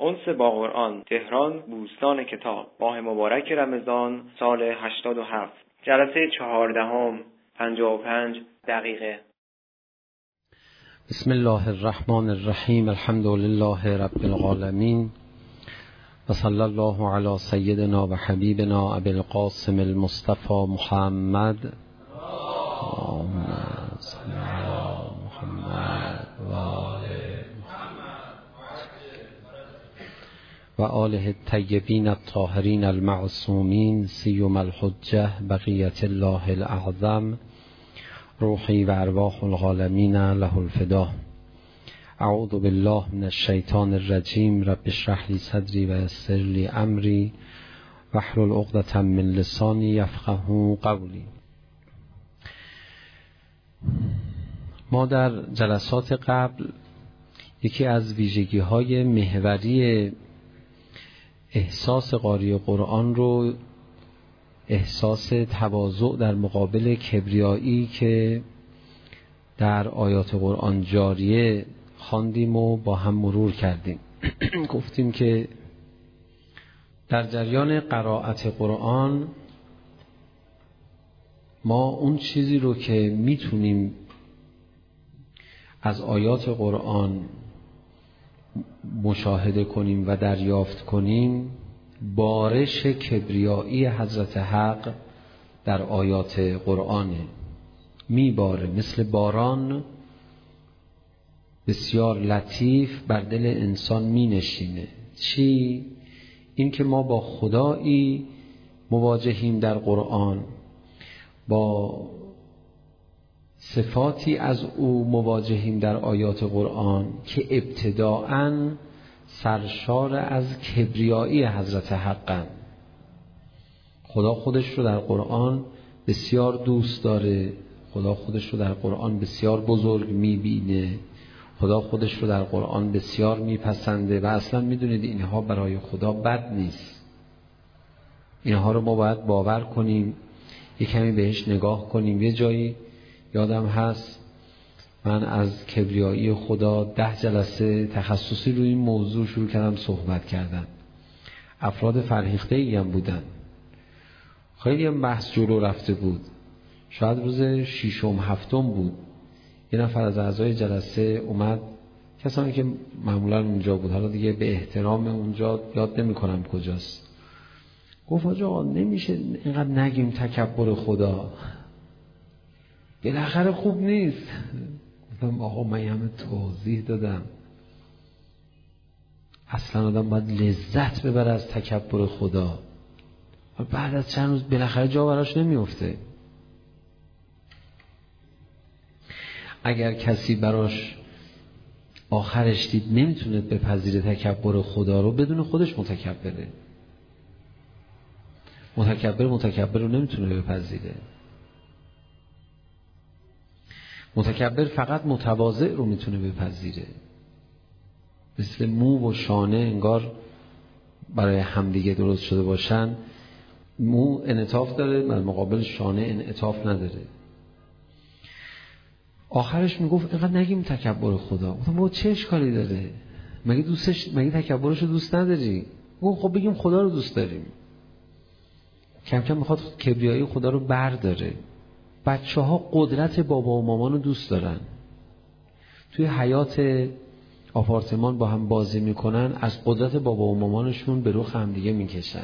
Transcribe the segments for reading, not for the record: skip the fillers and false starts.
انس با قرآن، تهران، بوستان کتاب. ماه مبارک رمضان سال 87. جلسه 14، 55 دقیقه. بسم الله الرحمن الرحیم. الحمد لله رب العالمین و صلی الله علی سیدنا و حبیبنا ابی القاسم المصطفى محمد صلی الله محمد و آله الطیبین الطاهرین المعصومین سیما الحجة بقیة الله الاعظم روحی و ارواح العالمین له الفدا. اعوذ بالله من الشیطان الرجیم. رب اشرح لی صدری و یسر لی امری واحلل عقدة من لسانی یفقهوا قولی. ما در جلسات قبل یکی از ویژگی‌های محوری احساس قاری قرآن رو احساس تواضع در مقابل کبریایی که در آیات قرآن جاریه خواندیم و با هم مرور کردیم. گفتیم که در جریان قرائت قرآن ما اون چیزی رو که میتونیم از آیات قرآن مشاهده کنیم و دریافت کنیم بارش کبریایی حضرت حق در آیات قرآنه. میباره مثل باران بسیار لطیف بر دل انسان می نشینه. چی؟ این که ما با خدایی مواجهیم در قرآن، با صفاتی از او مواجهیم در آیات قرآن که ابتداءً سرشار از کبریایی حضرت حقن. خدا خودش رو در قرآن بسیار دوست داره، خدا خودش رو در قرآن بسیار بزرگ میبینه، خدا خودش رو در قرآن بسیار میپسنده و اصلا میدونید اینها برای خدا بد نیست. اینها رو ما باید باور کنیم، یک کمی بهش نگاه کنیم. یه جایی یادم هست من از کبریایی خدا 10 جلسه تخصصی روی این موضوع شروع کردم صحبت کردن. افراد فرهیخته‌ای هم بودن، خیلی هم بحث جلو رفته بود. شاید روز 6م 7م بود، یه نفر از اعضای جلسه اومد، کسانی که معمولا اونجا بود، حالا دیگه به احترام اونجا یاد نمی کنم کجاست، گفت آقا نمیشه اینقدر نگیم تکبر خدا، بالاخره خوب نیست. گفتم آقا من همه توضیح دادم، اصلا آدم باید لذت ببره از تکبر خدا و بعد از چند روز بالاخره جا براش نمیفته. اگر کسی براش آخرش دید نمیتونه بپذیره تکبر خدا رو، بدون خودش متکبره. متکبر رو نمیتونه بپذیره. متکبر فقط متواضع رو میتونه بپذیره. مثل مو و شانه انگار برای همدیگه درست شده باشن. مو انعطاف داره، در مقابل شانه انعطاف نداره. آخرش میگفت اینقدر نگیم تکبر خدا. گفتم بابا چه اشکالی داره؟ مگه تکبرش رو دوست نداری؟ گفت خب بگیم خدا رو دوست داریم. کم کم میخواد کبریایی خدا رو برداره. بچه‌ها قدرت بابا و مامان رو دوست دارن. توی حیات آپارتمان با هم بازی میکنن، از قدرت بابا و مامانشون به رخ هم دیگه میکشن،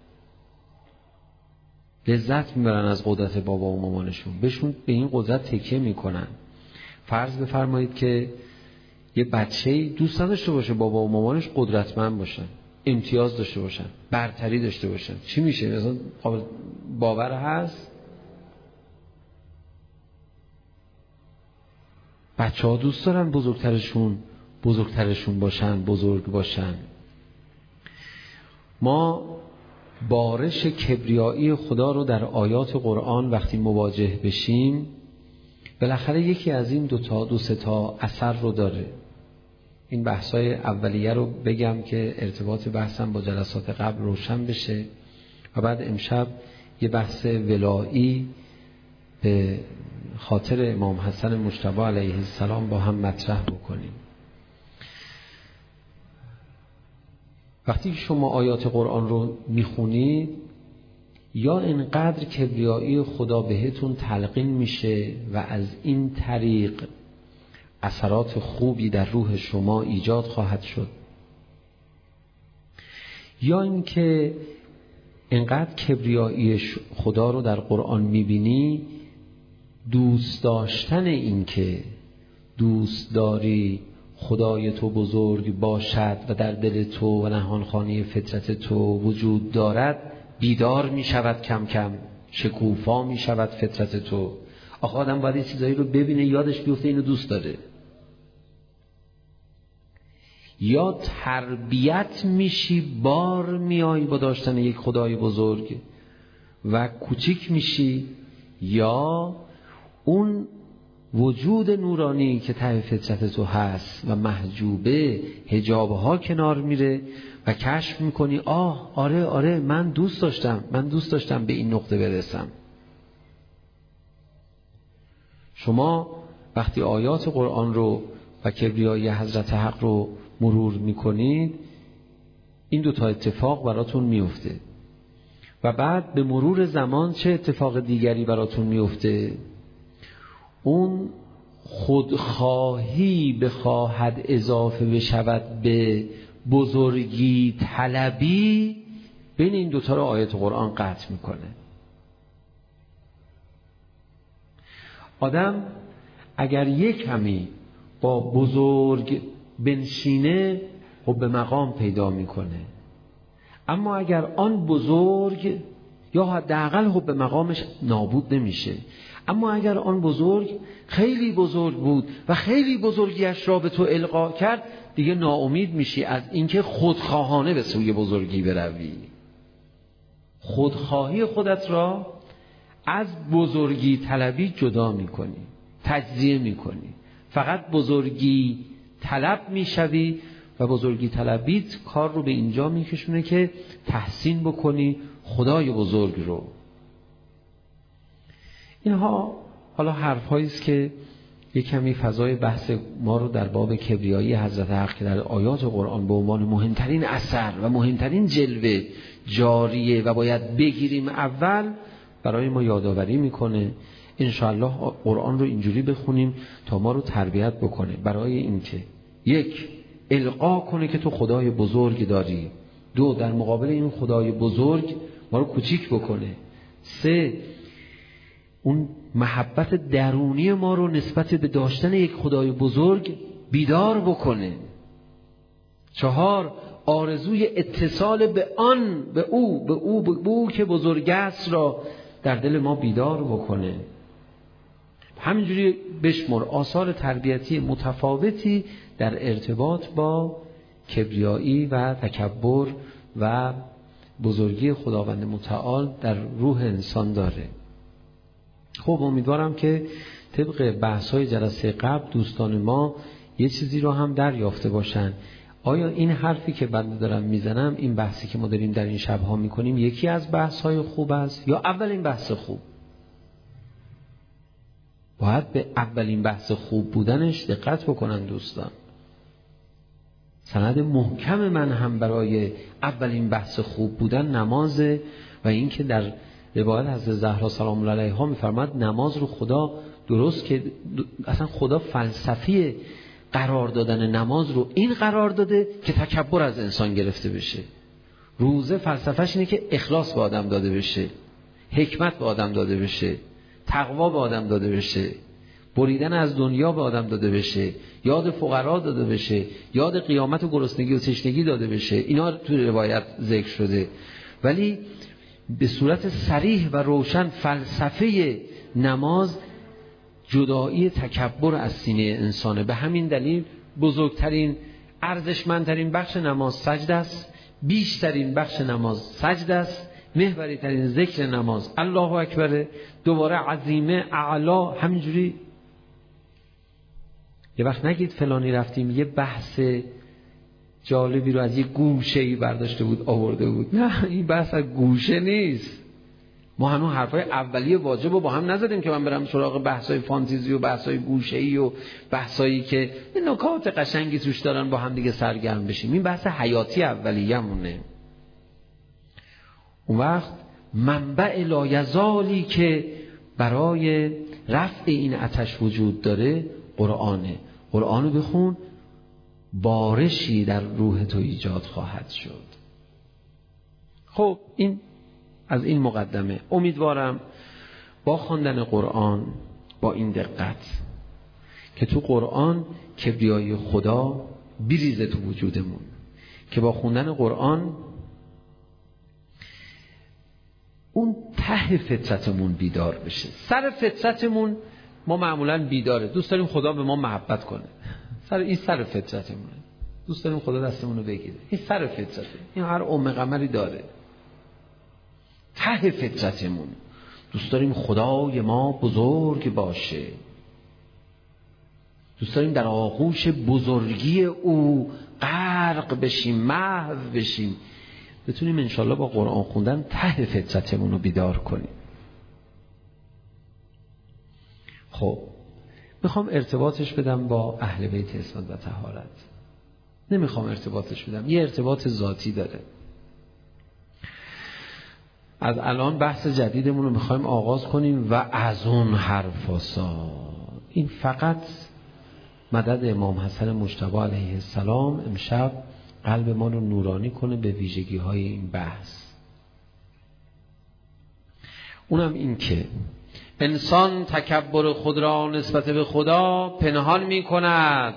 لذت میبرن از قدرت بابا و مامانشون، بهشون به این قدرت تکیه میکنن. فرض بفرمایید که یه بچه‌ای دوست نداشته باشه بابا و مامانش قدرتمند باشن، امتیاز داشته باشن، برتری داشته باشن، چی میشه؟ مثلا قابل باور هست؟ بچه‌ها دوست دارن بزرگترشون باشن، بزرگ باشن. ما بارش کبریایی خدا رو در آیات قرآن وقتی مواجه بشیم، بالاخره یکی از این دو سه تا اثر رو داره. این بحثای اولیه رو بگم که ارتباط بحثم با جلسات قبل روشن بشه و بعد امشب یه بحث ولایی به خاطر امام حسن مجتبی علیه السلام با هم مطرح بکنیم. وقتی که شما آیات قرآن رو میخونید یا انقدر کبریایی خدا بهتون تلقین میشه و از این طریق اثرات خوبی در روح شما ایجاد خواهد شد، یا اینکه انقدر کبریایی خدا رو در قرآن میبینی، دوست داشتن این که دوست داری خدای تو بزرگ باشد و در دل تو و نهانخانه فطرت تو وجود دارد بیدار می شود، کم کم شکوفا می شود فطرت تو. آخه آدم باید این چیزایی رو ببینه، یادش بیفته اینو دوست داره. یا تربیت میشی، بار میای با داشتن یک خدای بزرگ و کوچیک میشی، یا اون وجود نورانی که ته فطرت تو هست و محجوبه حجابها کنار میره و کشف میکنی آره من دوست داشتم به این نقطه برسم. شما وقتی آیات قرآن رو و کبریای حضرت حق رو مرور میکنید، این دوتا اتفاق براتون میفته و بعد به مرور زمان چه اتفاق دیگری براتون میفته؟ اون خودخواهی بخواهد اضافه بشود به بزرگی طلبی، بین این دوتا رو آیت قرآن قطع میکنه. آدم اگر یک کمی با بزرگ بنشینه خب به مقام پیدا میکنه، اما اگر آن بزرگ یا حداقل خب به مقامش نابود نمیشه، اما اگر آن بزرگ خیلی بزرگ بود و خیلی بزرگیش را به تو القا کرد، دیگه ناامید میشی از اینکه خودخواهانه به سوی بزرگی بروی. خودخواهی خودت را از بزرگی طلبی جدا میکنی، تجزیه میکنی، فقط بزرگی طلب میشوی و بزرگی طلبیت کار رو به اینجا میکشونه که تحسین بکنی خدای بزرگ رو. اینها حالا حرف‌هایی است که یک کمی فضای بحث ما رو در باب کبریایی حضرت حق که در آیات قرآن به عنوان مهمترین اثر و مهمترین جلوه جاریه و باید بگیریم اول، برای ما یادآوری میکنه. انشاءالله قرآن رو اینجوری بخونیم تا ما رو تربیت بکنه، برای اینکه یک، القا کنه که تو خدای بزرگ داری، دو، در مقابل این خدای بزرگ ما رو کوچیک بکنه، سه، اون محبت درونی ما رو نسبت به داشتن یک خدای بزرگ بیدار بکنه، چهار، آرزوی اتصال به آن، به او که بزرگ است را در دل ما بیدار بکنه. همینجوری بشمر آثار تربیتی متفاوتی در ارتباط با کبریایی و تکبر و بزرگی خداوند متعال در روح انسان داره. خب امیدوارم که طبق بحث‌های جلسه قبل دوستان ما یه چیزی رو هم دریافته باشن. آیا این حرفی که بنده دارم میزنم، این بحثی که ما داریم در این شب‌ها میکنیم، یکی از بحث‌های خوب است یا اولین بحث خوب؟ باید به اولین بحث خوب بودنش دقت بکنن دوستان. سند محکم من هم برای اولین بحث خوب بودن نمازه و این که در روایت حضرت زهرا سلام الله علیها میفرماد نماز رو خدا درست که اصلا خدا فلسفی قرار دادن نماز رو این قرار داده که تکبر از انسان گرفته بشه. روزه فلسفهش اینه که اخلاص به آدم داده بشه، حکمت به آدم داده بشه، تقوا به آدم داده بشه، بریدن از دنیا به آدم داده بشه، یاد فقرا داده بشه، یاد قیامت و گرسنگی و تشنگی داده بشه. اینا تو روایت ذکر شده، ولی به صورت صریح و روشن فلسفه نماز جدایی تکبر از سینه انسانه. به همین دلیل بزرگترین ارزشمندترین بخش نماز سجده است، بیشترین بخش نماز سجده است، محوری ترین ذکر نماز الله اکبر، دوباره عظیمه اعلا. همینجوری یه وقت نگید فلانی رفتیم یه بحث جالبی رو از یه گوشه‌ای برداشته بود آورده بود. نه، این بحث از گوشه نیست. ما هنوز حرفای اولیه واجب رو با هم نزدیم که من برم سراغ بحثای فانتزی و بحثای گوشه‌ای و بحثایی که نکات قشنگی توش دارن با هم دیگه سرگرم بشیم. این بحث حیاتی اولیه‌مونه. اون وقت منبع لایزالی که برای رفع این آتش وجود داره قرآنه. قرآنو بخون، بارشی در روح تو ایجاد خواهد شد. خب این از این مقدمه. امیدوارم با خواندن قرآن با این دقت که تو قرآن کبریای خدا بریزه تو وجودمون، که با خوندن قرآن اون ته فطرتمون بیدار بشه. سر فطرتمون ما معمولا بیداره، دوست داریم خدا به ما محبت کنه، این سر فطرتمونه، دوست داریم خدا دستمون رو بگیره، این سر فطرته، این هر ام قمری داره. ته فطرتمون دوست داریم خدای ما بزرگ باشه، دوست داریم در آغوش بزرگی او غرق بشیم، محو بشیم. بتونیم انشالله با قرآن خوندن ته فطرتمون رو بیدار کنیم. خب میخوام ارتباطش بدم با اهل بیت عصمت و طهارت. نمیخوام ارتباطش بدم، یه ارتباط ذاتی داره. از الان بحث جدیدمون رو میخوایم آغاز کنیم و از اون حرفاسا. این فقط مدد امام حسن مجتبی علیه السلام امشب قلب ما رو نورانی کنه به ویژگی های این بحث. اونم این که انسان تکبر خود را نسبت به خدا پنهان می کند.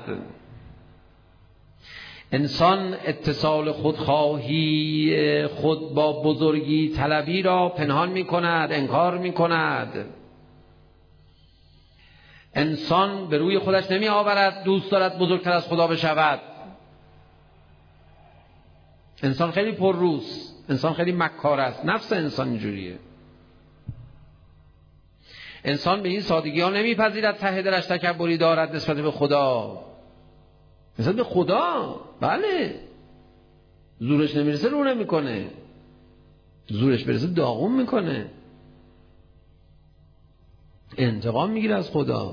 انسان اتصال خودخواهی خود با بزرگی طلبی را پنهان می کند، انکار می کند. انسان به روی خودش نمی آورد دوست دارد بزرگتر از خدا بشود. انسان خیلی پرروست، انسان خیلی مکار است، نفس انسان اینجوریه. انسان به این سادگی ها نمیپذیرد ته دلش تکبری دارد نسبت به خدا. نسبت به خدا بله، زورش نمیرسه رو نمیکنه، زورش برسه داغون میکنه، انتقام میگیره از خدا.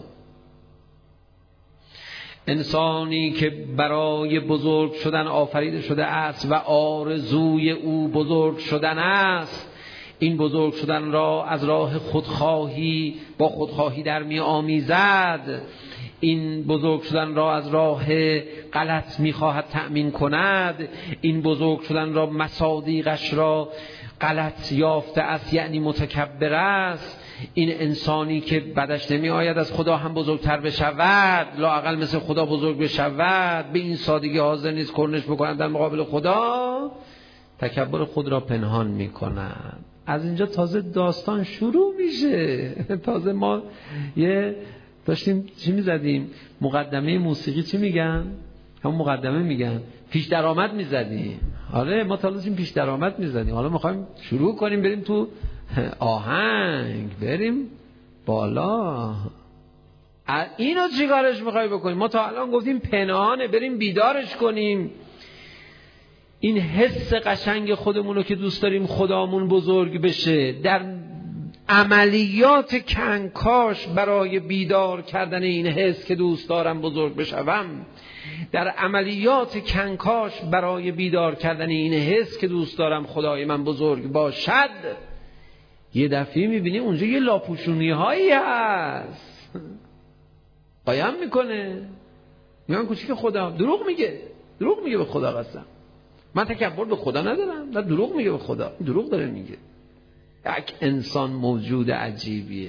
انسانی که برای بزرگ شدن آفریده شده است و آرزوی او بزرگ شدن است، این بزرگ شدن را از راه خودخواهی با خودخواهی در می آمیزد. این بزرگ شدن را از راه غلط می خواهد تأمین کند. این بزرگ شدن را مصادیقش را غلط یافته است، یعنی متکبر است. این انسانی که بدش نمی آید از خدا هم بزرگتر بشود، لااقل مثل خدا بزرگ بشود، به این سادگی حاضر نیست کرنش بکند در مقابل خدا، تکبر خود را پنهان می کند. از اینجا تازه داستان شروع میشه. تازه ما یه داشتیم چی میزدیم؟ مقدمه موسیقی چی میگن؟ همون مقدمه میگن پیش درآمد میزدیم. آره ما تا الان پیش درآمد میزدیم، حالا میخوایم شروع کنیم بریم تو آهنگ، بریم بالا. اینو چیکارش میخوای بکنیم؟ ما تا الان گفتیم پنهانه، بریم بیدارش کنیم. این حس قشنگ خودمونو که دوست داریم خدامون بزرگ بشه، در عملیات کنکاش برای بیدار کردن این حس که دوست دارم بزرگ بشوم، در عملیات کنکاش برای بیدار کردن این حس که دوست دارم خدای من بزرگ باشد، یه دفعه میبینی اونجا یه لاپوشونی هایی هست قایم میکنه، میگن کوچیک خدا دروغ میگه به خدا قسم، من تکبر به خدا ندارم، نه دروغ میگه به خدا، دروغ داره میگه. یک انسان موجود عجیبیه.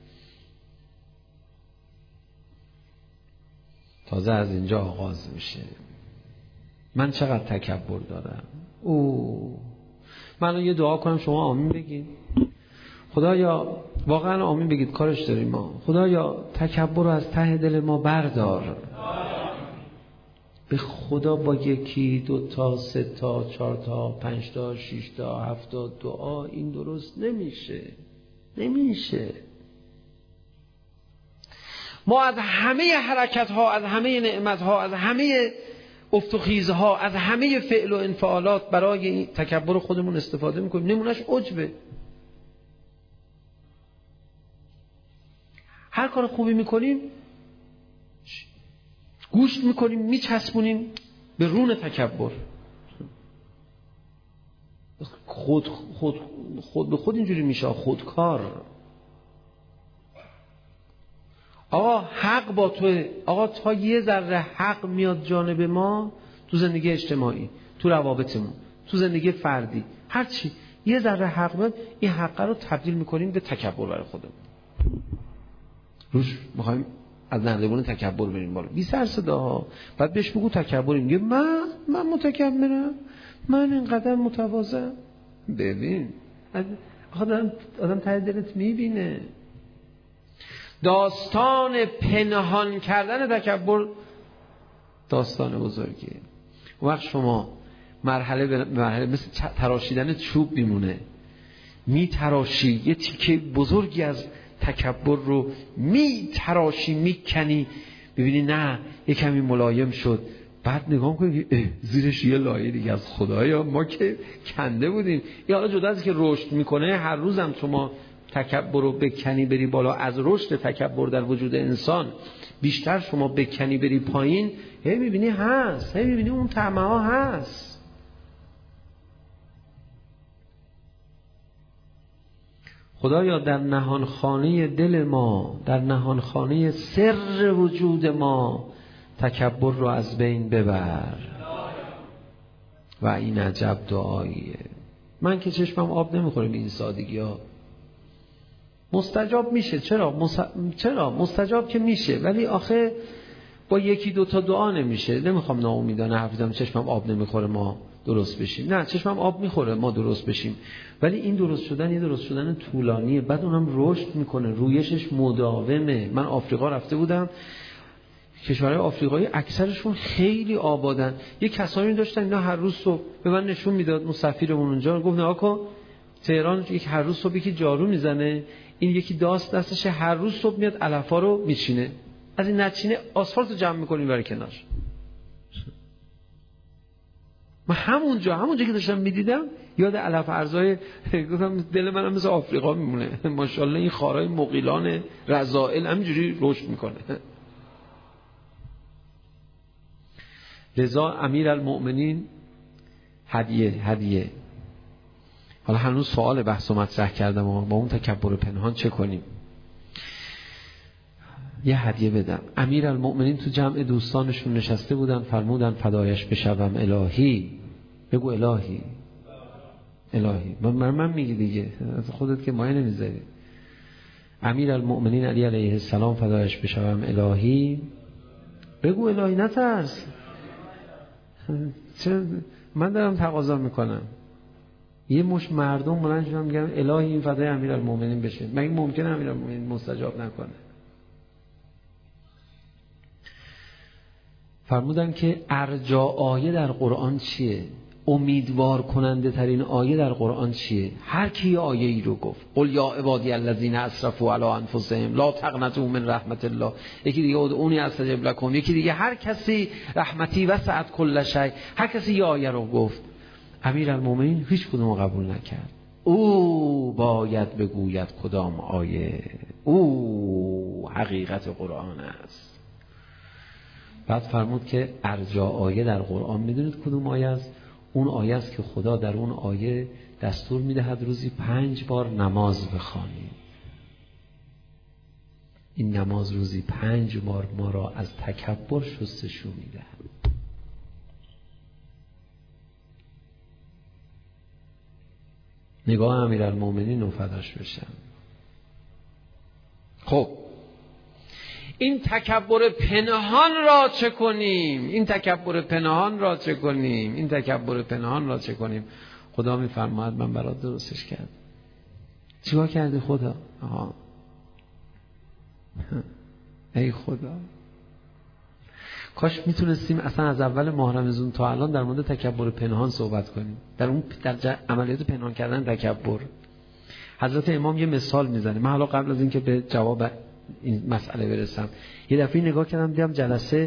تازه از اینجا آغاز میشه. من چقدر تکبر دارم. من یه دعا کنم شما آمین بگید. خدایا واقعا آمین بگید، کارش داریم ما. خدایا تکبر رو از ته دل ما بردار. به خدا با یکی، 2 تا، 3 تا، 4 تا، 5 تا، 6 تا، 7 تا دعا این درست نمیشه. ما از همه حرکت ها، از همه نعمت ها، از همه افت و خیز ها، از همه فعل و انفعالات برای تکبر خودمون استفاده میکنیم. نمونهش عجبه. هر کار خوبی میکنیم گوشت میکنیم میچسبونیم به رون تکبر. خود به خود اینجوری میشه، خودکار. آقا حق با توه. آقا تا یه ذره حق میاد جانب ما تو زندگی اجتماعی، تو روابطمون، تو زندگی فردی، هر چی یه ذره حق میاد، این حق رو تبدیل میکنیم به تکبر برای خودمون. روش میخوایم از نردبون تکبر بریم بالا، بی سر صدا. بعد بهش بگو تکبر، میگه من متکبرم، من اینقدر متواضعم. ببین آدم ته دلت میبینه. داستان پنهان کردن تکبر داستان بزرگیه. وقت شما مرحله به مرحله مثل تراشیدن چوب میمونه، میتراشی یه تیکه بزرگی از تکبر رو، میتراشی میکنی، ببینی نه یه کمی ملایم شد. بعد نگاه کنی زیرش یه لایه دیگه از خدایا ما که کنده بودیم. یا حالا جدا از که رشد میکنه، هر روزم شما تکبر رو بکنی بری بالا، از رشد تکبر در وجود انسان بیشتر شما بکنی بری پایین، هی میبینی هست، هی میبینی اون طمع ها هست. خدایا در نهانخانه دل ما، در نهانخانه سر وجود ما تکبر رو از بین ببر. و این عجب دعاییه. من که چشمم آب نمیخوره به این سادگی ها. مستجاب میشه. چرا مستجاب که میشه، ولی آخه با یکی دوتا دعا نمیشه. نمیخوام ناامیدانه حرف بزنم چشمم آب نمیخوره ما درست بشیم. نه، چشمم آب میخوره ما درست بشیم، ولی این درست شدن یه درست شدن طولانیه. بعد اونم رشد میکنه، رویشش مداومه. من آفریقا رفته بودم، کشورهای آفریقایی اکثرشون خیلی آبادن. یه کسانی داشتن اینا هر روز صبح به من نشون میداد، مسافرمون اونجا گفت نه آقا تهران یک هر روز صبح یکی جارو میزنه، این یکی داست دستشه، هر روز صبح میاد علفا رو میچینه، از این نچینه آسفالت رو جمع میکنیم برای کنار. من همونجا که داشتم میدیدم یاد علف ارزای گفتم دل منم مثل آفریقا میمونه. ماشاءالله این خارای مغیلان رذائل همینجوری رشد میکنه. لذا امیرالمؤمنین هدیه. حالا هنوز سوال بحث و مطرح کردم و با اون تکبر پنهان چه کنیم. یه هدیه بدم. امیرالمؤمنین تو جمع دوستانشون نشسته بودن، فرمودن فدایش بشوم الهی. بگو الهی. من میگی دیگه، از خودت که مایه نمیذاری. امیرالمؤمنین علی علیه السلام فدایش بشوم الهی. بگو الهی، نترس. من دارم تقاضا میکنم. یه مش مردم بلند شدن میگن الهی این فدای امیرالمؤمنین بشه. مگه ممکنه امیرالمؤمنین مستجاب نکنه؟ فرمودن که ارجا آیه در قرآن چیه؟ امیدوار کننده ترین آیه در قرآن چیه؟ هر کی آیه ای رو گفت، قل یا عبادی الذین اسرفوا علی انفسهم لا تقنطوا من رحمت الله. یکی دیگه ادعونی استجب لکم. یکی دیگه هر کسی رحمتی وسعت کل شیء. هر کسی یه آیه رو گفت. امیرالمؤمنین هیچ کدوم قبول نکرد. او باید بگوید کدام آیه، او حقیقت قرآن است. بعد فرمود که ارجا آیه در قرآن میدونید کدوم آیه است؟ اون آیه است که خدا در اون آیه دستور میدهد روزی 5 بار نماز بخوانید. این نماز روزی 5 بار ما را از تکبر شستشو میدهد. نگاه امیرالمؤمنین و فداش بشم. خب این تکبر پنهان را چه کنیم؟ خدا میفرماید من برات درستش کردم. چیکار کردی خدا؟ ای خدا، کاش میتونستیم اصلا از اول ماه رمضان تا الان در مورد تکبر پنهان صحبت کنیم، در عملیات پنهان کردن تکبر. حضرت امام یه مثال میزنه. من حالا قبل از اینکه به جواب این مسئله برسم، یه دفعه نگاه کردم دیدم جلسه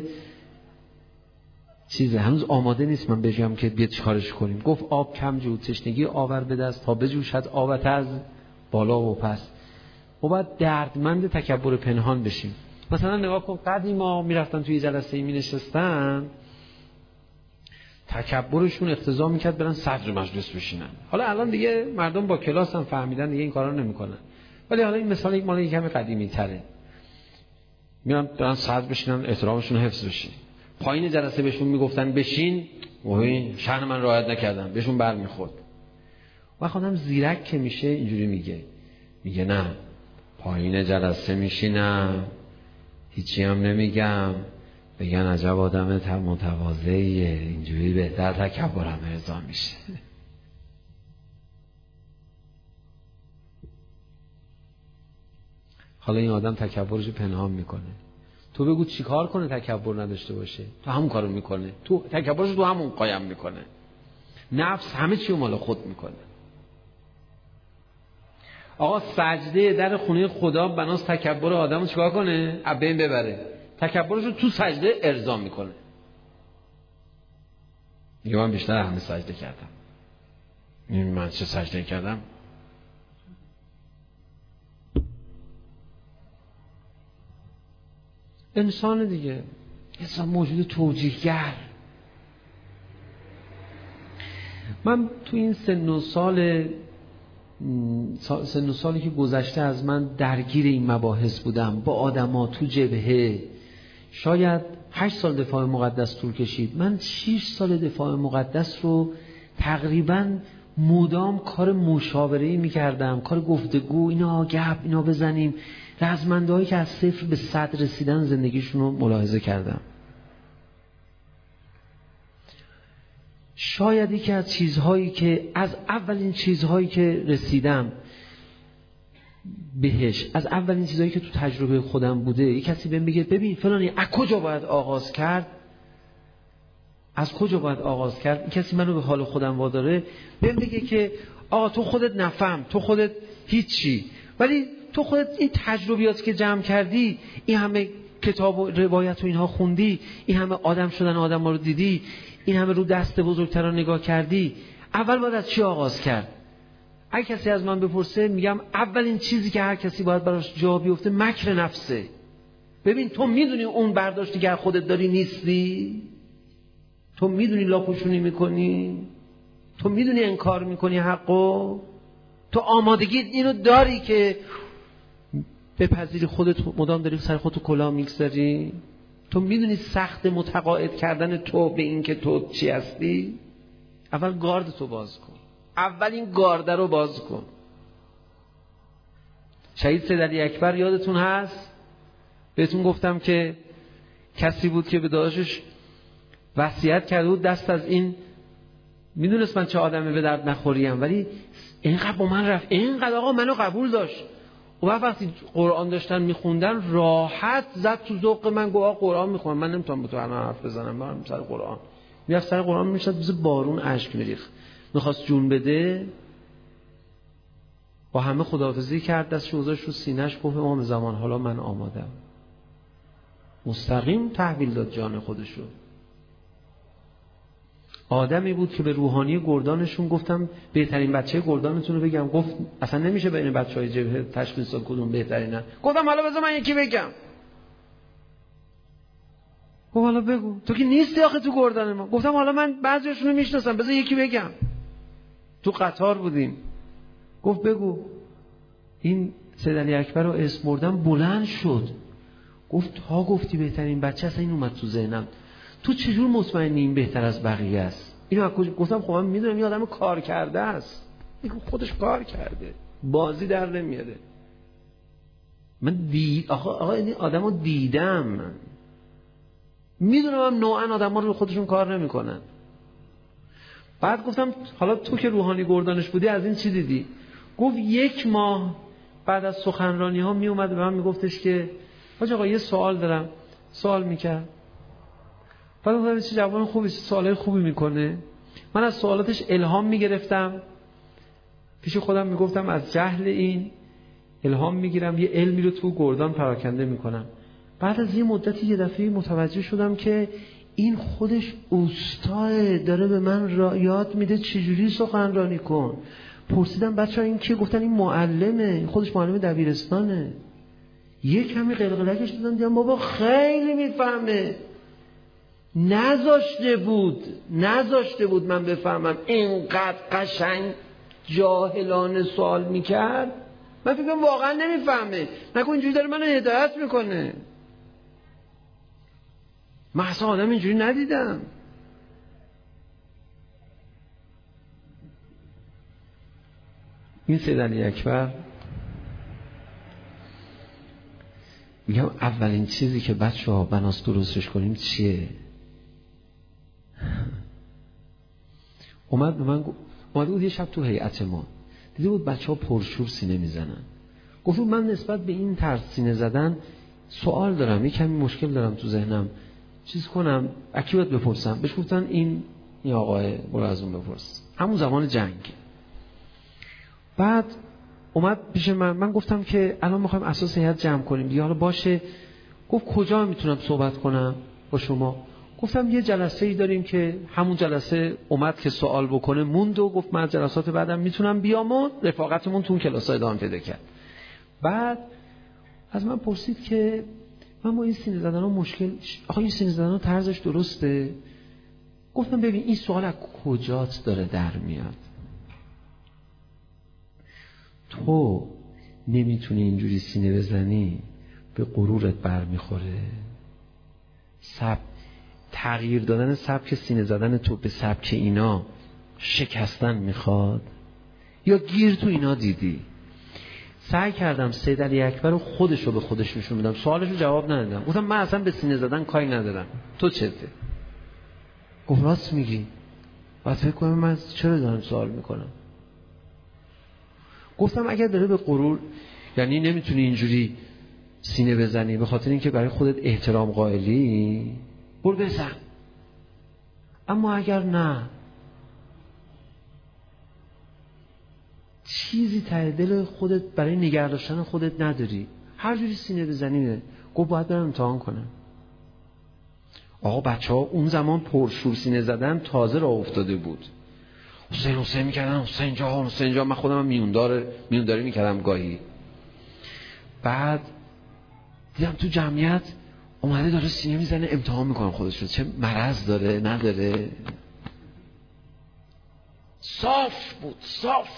چیزه هنوز آماده نیست من بگم که بیا چیکارش کنیم. گفت آب کم جو، تشنگی آور به دست تا بجوشد آبت از بالا و پس. ما باید دردمند تکبر پنهان بشیم. مثلا نگاه کن، قدیما میرفتن توی جلسه می نشستن، تکبرشون اقتضا میکرد برن صدر مجلس بشینن. حالا الان دیگه مردم با کلاس هم فهمیدن دیگه این کارا نمیکنن، ولی حالا این مثال یک مال یک کمی قدیمی تره. میرن برن صدر بشینن، احترامشون حفظ بشه. پایین جلسه بهشون میگفتن بشین، وای شأن من رعایت نکردن، بهشون برمیخورد. و خودم زیرک که میشه اینجوری میگه نه، پایین جلسه میشینم، هیچی هم نمیگم، بگن عجب آدم متواضعیه، اینجوری بهتر تکبرم ارضا میشه. حالا این آدم تکبرشو پنهان میکنه. تو بگو چی کار کنه تکبر نداشته باشه؟ تو همون کارو میکنه. تو تکبرشو تو همون قایم میکنه. نفس همه چی رو مال خود میکنه. آقا سجده در خونه خدا بناست تکبر آدمو چیکار کنه؟ از بین ببره. تکبرشو تو سجده ارضا میکنه. میگه من بیشتر همه سجده کردم. من چه سجده کردم؟ انسان دیگه، انسان موجود توجیهگر. من تو این سن و سالی که گذشته از من درگیر این مباحث بودم، با آدما تو جبهه، شاید 8 سال دفاع مقدس طول کشید. من 6 سال دفاع مقدس رو تقریباً مدام کار مشاوره‌ای می‌کردم، کار گفتگو، اینا گپ اینا بزنیم. رزمندهایی که از صفر به 100 رسیدن زندگیشون رو ملاحظه کردم. شاید یکی از چیزهایی که از اولین چیزهایی که رسیدم بهش، از اولین چیزهایی که تو تجربه خودم بوده، یک کسی بهم بگه ببین فلانی از کجا باید آغاز کرد، از کجا باید آغاز کرد، این کسی منو به حال خودم واداره، بهم بگه که آقا تو خودت نفهم، تو خودت هیچی، ولی تو خودت این تجربیاتی که جمع کردی، این همه کتاب و روایت و اینها خوندی، این همه آدم شدن آدم‌ها رو دیدی، این همه رو دست بزرگتران نگاه کردی، اول باید از چی آغاز کرد؟ اگه کسی از من بپرسه میگم اولین چیزی که هر کسی باید براش جا بیفته مکر نفسه. ببین تو میدونی اون برداشتی که خودت داری نیستی؟ تو میدونی لاپوشونی میکنی؟ تو میدونی انکار میکنی حقو؟ تو آمادگی اینو داری که بپذیری خودت مدام داری سر خودتو کلاه میگذاری؟ تو میدونی سخت متقاعد کردن تو به این که تو چی هستی؟ اول گارد تو باز کن، اول این گارد رو باز کن. شهید سید علی اکبر یادتون هست؟ بهتون گفتم که کسی بود که به داداشش وصیت کرده بود دست از این، میدونست من چه آدمه به درد نخوریم، ولی اینقدر با من رفت، اینقدر آقا منو قبول داشت. و وقتی قرآن داشتن میخوندن راحت زد تو ذوق من، گفت آقا قرآن میخونم، من نمیتونم با تو الان حرف بزنم، من سر قرآن میرفت، سر قرآن میشد بز بارون اشک میریخت، میخواست جون بده. با همه خداحافظی کرد، دستش گذاشت رو سینه‌اش، گفت امام زمان حالا من آمادم. مستقیم تحویل داد جان خودشو. آدمی بود که به روحانی گردانشون گفتم بهترین بچه گردانتون رو بگم، گفت اصلا نمیشه بین بچهای جبهه تشخیص داد کدوم بهترینن. گفتم حالا بذار من یکی بگم. گفت حالا بگو، تو که نیستی آخه تو گردان ما. گفتم حالا من بعضیاشونو میشناسم، بذار یکی بگم. تو قطار بودیم، گفت بگو. این سید علی اکبر رو اسم بردم، بلند شد، گفت تا گفتی بهترین بچه، اصلا این اومد تو ذهنم. تو چجور مطمئنی این بهتر از بقیه است؟ اینو از کجا؟ گفتم خب من میدونم این آدم کار کرده است، این خودش کار کرده، بازی در نمیاره. من آقا این آدمو دیدم، میدونم هم نوعا آدما رو خودشون کار نمیکنن. بعد گفتم حالا تو که روحانی گردانش بودی از این چی دیدی؟ گفت 1 ماه بعد از سخنرانی ها می اومد به من میگفتش که حاج آقا یه سوال دارم. سوال میکرد، بعد گفتم چه جوان خوبی، چه سوالای خوبی میکنه. من از سوالاتش الهام میگرفتم، پیش خودم میگفتم از جهل این الهام میگیرم، یه علمی رو تو گردان پراکنده میکنم. بعد از یه مدتی یه دفعه متوجه شدم که این خودش اوستاه، داره به من یاد میده چجوری سخنرانی کن. پرسیدم بچه‌ها این کیه؟ گفتن این معلمه، خودش معلم دبیرستانه. یک کمی قلقلکش دادم، دیدم بابا خیلی میفهمه. نذاشته بود من بفهمم. اینقدر قشنگ جاهلانه سوال میکرد. من فکر کنم واقعا نمیفهمه، نکنه اینجوری داره منو هدایت میکنه. من اصلا آدم اینجوری ندیدم. این سید علی اکبر میگم اولین چیزی که بچه‌ها بناس درستش کنیم چیه؟ اومد بود یه شب تو هیئت ما، دیده بود بچه‌ها پرشور سینه میزنن. گفت من نسبت به این طرز سینه زدن سوال دارم، یه کمی مشکل دارم تو ذهنم، چیز کنم اکی باید بپرسم. بهش گفتن این آقای برو از اون بپرس. همون زمان جنگ. بعد اومد پیش من گفتم که الان میخوایم اساس هیئت جمع کنیم دیگه، حالا باشه. گفت کجا میتونم صحبت کنم با شما؟ گفتم یه جلسه‌ای داریم که همون جلسه اومد که سوال بکنه موند و گفت من جلسات بعدم میتونم بیام و رفاقتمون تو اون کلاس‌ها ادامه پیدا کرد. بعد از من پرسید که من با این سینه زدن‌ها مشکل، آخه این سینه زدن‌ها طرزش درسته؟ گفتم ببین این سوال از کجات داره در میاد؟ تو نمیتونی اینجوری سینه بزنی، به غرورت برمیخوره. تغییر دادن سبک سینه زدن تو به سبک اینا شکستن میخواد یا گیر تو اینا دیدی؟ سعی کردم سید علی اکبر رو خودشو به خودش نشون بدم، سوالشو جواب ندادم. گفتم من اصلا به سینه زدن کاری ندارم، تو چته؟ گفت راست میگی. بعد فکر کنم من چرا دارم سوال میکنم. گفتم اگر داره به غرور، یعنی نمیتونی اینجوری سینه بزنی به خاطر اینکه برای خودت احترام قائلی، برو بزن. اما اگر نه، چیزی ته دل خودت برای نگه داشتن خودت نداری، هر جوری سینه بزنی میره. گفت باید برم امتحان کنم. آقا بچه‌ها اون زمان پرشور سینه زدن تازه راه افتاده بود. حسین میکردن، حسین جا. من خودم میونداری میکردم گاهی. بعد دیدم تو جمعیت اومده داره سینه میزنه، امتحان میکنم خودش رو چه مرض داره نداره. صاف بود، صاف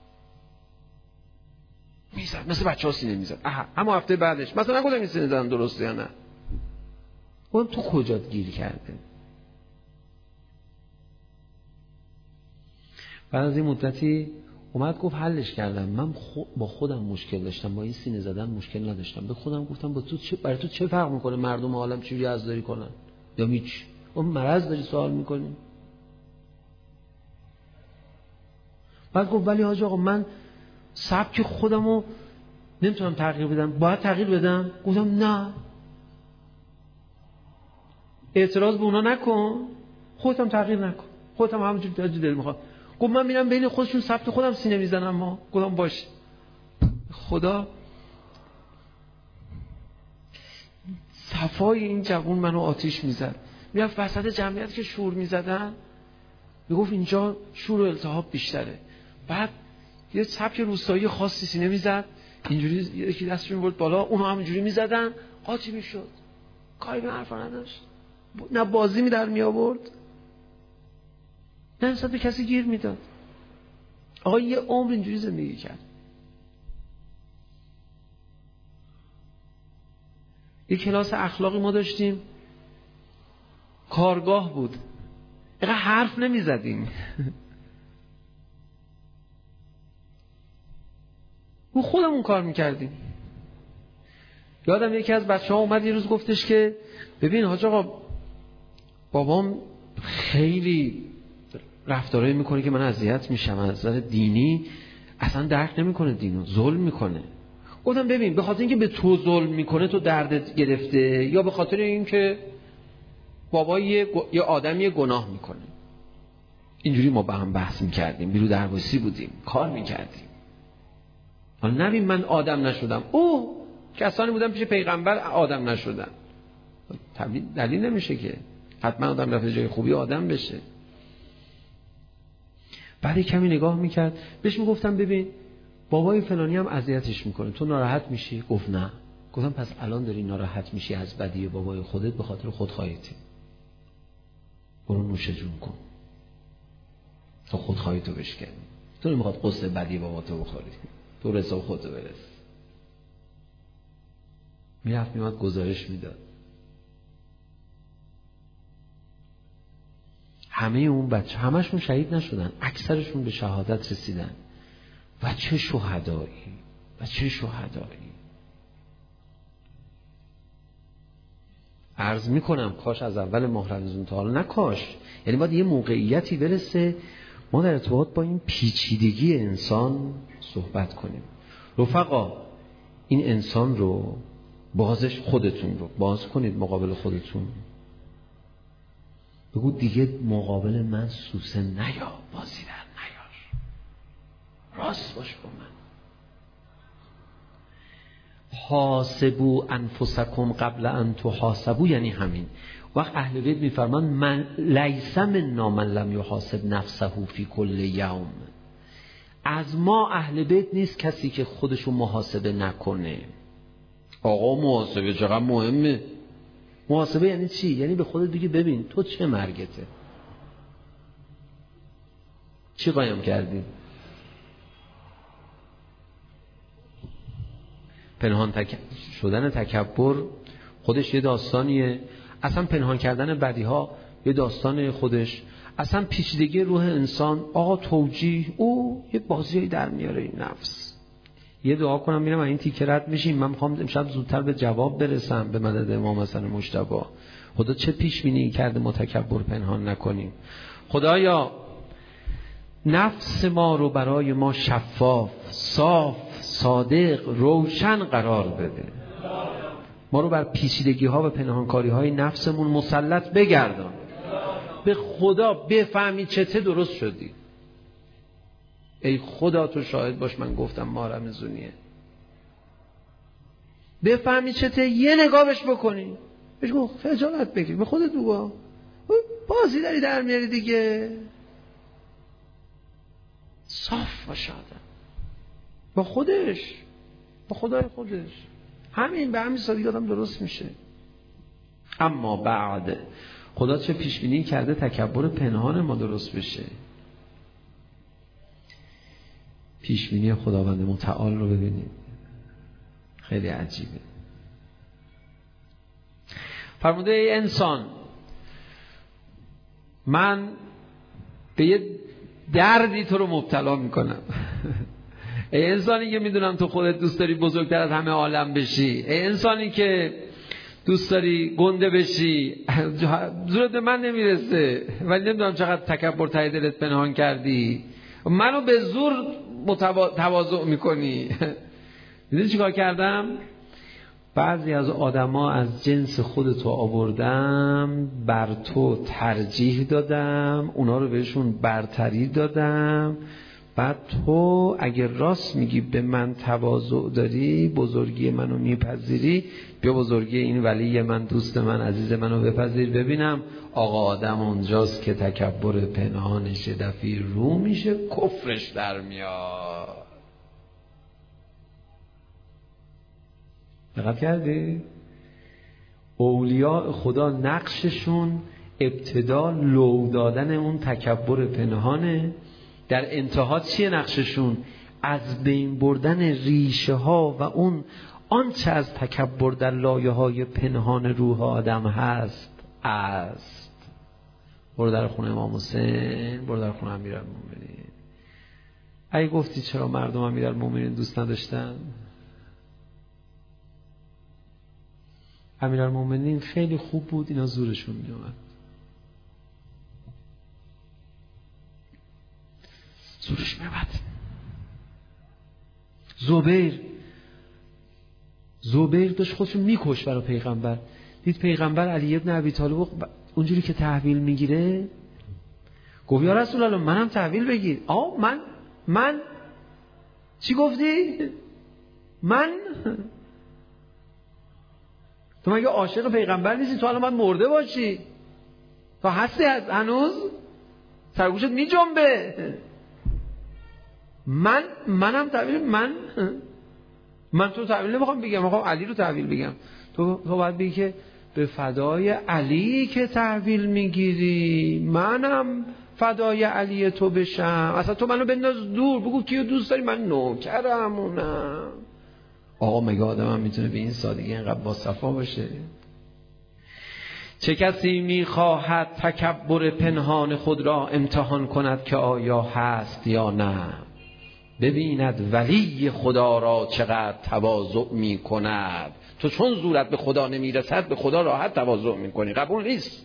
میزد مثل بچه ها سینه میزد. اما هفته بعدش مثلا نگفتم این سینه زدن درسته یا نه، اون تو کجات گیر کرده. بعد از این مدتی اومد گفت حلش کردم. من با خودم مشکل داشتم، با این سینه زدن مشکل نداشتم. به خودم گفتم با تو برای تو چه فرق میکنه مردم عالم چجوری عزاداری کنن یا هیچ؟ اون مرض داری سوال میکنی. بعد گفت ولی حاج آقا من سبک خودمو نمیتونم تغییر بدم، باید تغییر بدم. گفتم نه، اعتراض به اونا نکن، خودت هم تغییر نکن، خودت هم همونجوری دل میخواد. گفت من میرم بین خودشون سبک خودم سینه میزنم. ما گفتم باشه. خدا صفای این جوون منو آتیش میزد. میرفت وسط جمعیت که شور میزدن میگفت اینجا شور و التهاب بیشتره. بعد یه سبک روستایی خاصی سینه میزد، اینجوری یکی دستش میبرد بالا، اونها همینجوری میزدن، قاطی میشد، کاری به حرفا نداشت، نه بازی می در می آورد نه نسبت به کسی گیر میداد. آقا یه عمر اینجوری زندگی کرد. یه کلاس اخلاقی ما داشتیم، کارگاه بود، اینقدر حرف نمی زدیم. رو خودمون کار میکردیم. یادم یکی از بچه ها اومد یه روز گفتش که ببین حاج آقا بابام خیلی رفتارهایی میکنه که من اذیت میشم، از نظر دینی اصلا درک نمیکنه دینو، ظلم میکنه. گفتم ببین به خاطر اینکه به تو ظلم میکنه تو دردت گرفته یا به خاطر اینکه بابا یه آدمی گناه میکنه؟ اینجوری ما با هم بحث میکردیم، بیرو درواسی بودیم، کار میکردیم. حالا نبین من آدم نشدم، کسانی بودن پیش پیغمبر آدم نشدن، دلیل نمیشه که حتما آدم رفته جای خوبی آدم بشه. بعد کمی نگاه میکرد، بهش میگفتم ببین بابای فلانی هم اذیتش میکنه، تو ناراحت میشی؟ گفت نه. گفتم پس الان داری ناراحت میشی از بدی بابای خودت به خاطر خودخواهیته. برو نوش جون کن تا خودخواهی تو بشکنی. تو نمیخواد قصه بدی باباتو بخوری، تو رسا خودتو برس. میرفت میاد گزارش میداد. همه اون بچه همشون شهید نشدن، اکثرشون به شهادت رسیدن. و چه شهدایی، و چه شهدایی. عرض میکنم کاش از اول ماه رمضان تا حالا، نه کاش، یعنی باید یه موقعیتی برسه ما در ارتباط با این پیچیدگی انسان صحبت کنیم. رفقا این انسان رو بازش خودتون رو باز کنید مقابل خودتون. بگو دیگه مقابل من سوسه نیا، بازی در نیار، راست باش با من. حاسبو انفسکم قبل ان تحاسبوا، یعنی همین. وقت اهل بیت میفرمان من لیس منا من لم یحاسب نفسه فی کل یوم. از ما اهل بیت نیست کسی که خودشو محاسبه نکنه. آقا محاسبه چقدر مهمه. محاسبه یعنی چی؟ یعنی به خودت بگی ببین تو چه مرگته، چی قایم کردی. پنهان شدن تکبر خودش یه داستانیه، اصلا پنهان کردن بدیها یه داستان خودش، اصلا پیچیدگی روح انسان. آقا توجیه او یه بازی در میاره این نفس. یه دعا کنم میرم این تیکه رد میشیم. من میخوام امشب زودتر به جواب برسم به مدد امام حسن مجتبی. خدا چه پیش بینی کرده ما تکبر پنهان نکنیم. خدایا نفس ما رو برای ما شفاف، صاف، صادق، روشن قرار بده. ما رو بر پیچیدگی ها و پنهانکاری های نفسمون مسلط بگردان. به خدا بفهمی چته درست شدی. ای خدا تو شاهد باش من گفتم ماه رمضانیه. بفهمی چته یه نگاه بهش بکنی، بهش گفت خجالت بگیر، به خودت بگو بازی داری در میاری دیگه. صاف باشه آدم با خودش، با خدای خودش. همین به همین سادگی آدم درست میشه. اما بعد خدا چه پیش بینی کرده تکبر پنهان ما درست بشه. پیش بینی خداوند متعال رو ببینید، خیلی عجیبه. فرموده ای انسان من به یه دردی تو رو مبتلا میکنم. ای انسانی که میدونم تو خودت دوست داری بزرگتر از همه عالم بشی، ای انسانی که دوست داری گنده بشی، زورت به من نمیرسه ولی نمیدونم چقدر تکبر ته دلت پنهان کردی، منو به زور تواضع میکنی. میدونی چیکار کردم؟ بعضی از آدما از جنس خودتو آوردم، بر تو ترجیح دادم، اونا رو بهشون برتری دادم. بعد تو اگر راست میگی به من تواضع داری، بزرگی منو میپذیری، بیا بزرگی این ولی من، دوست من، عزیز منو بپذیر. ببینم آقا آدم اونجاست که تکبر پنهانش دفعی رو میشه، کفرش در میاد. دقت کردی؟ اولیاء خدا نقششون ابتدا لو دادن اون تکبر پنهانه، در انتها چیه نقششون؟ از بین بردن ریشه ها و اون آنچه از تکبر در لایه های پنهان روح آدم هست. برو در خونه امام حسین، برو در خونه امیرالمومنین. اگه گفتی چرا مردم امیرالمومنین دوست نداشتن؟ امیرالمومنین خیلی خوب بود، اینا زورشون می اومد. زورش می اومد. زبیر داشت خودشون میکش برای پیغمبر. دید پیغمبر علی ابن ابی طالب اونجوری که تحویل میگیره، گفت یا رسول الله منم تحویل بگیر. من چی گفتی؟ من تو مگه عاشق پیغمبر نیستی؟ تو الان باید مرده باشی. تو هستی هنوز؟ سرگوشت می جنبه. منم تعبیر من تو تعبیر نمیخوام بگم، میخوام علی رو تعبیر بگم. تو باید بگی که به فدای علی که تحویل میگیری منم فدای علی تو بشم. اصلا تو منو بنداز دور، بگو کیو دوست داری، من نوکرمونم. آقا مگه آدم هم میتونه به این سادگی اینقدر با صفا باشه؟ چه کسی میخواهد تکبر پنهان خود را امتحان کند که آیا هست یا نه؟ ببیند ولی خدا را چقدر تواضع میکند. تو چون زورت به خدا نمیرسد به خدا راحت تواضع میکنی، قبول نیست.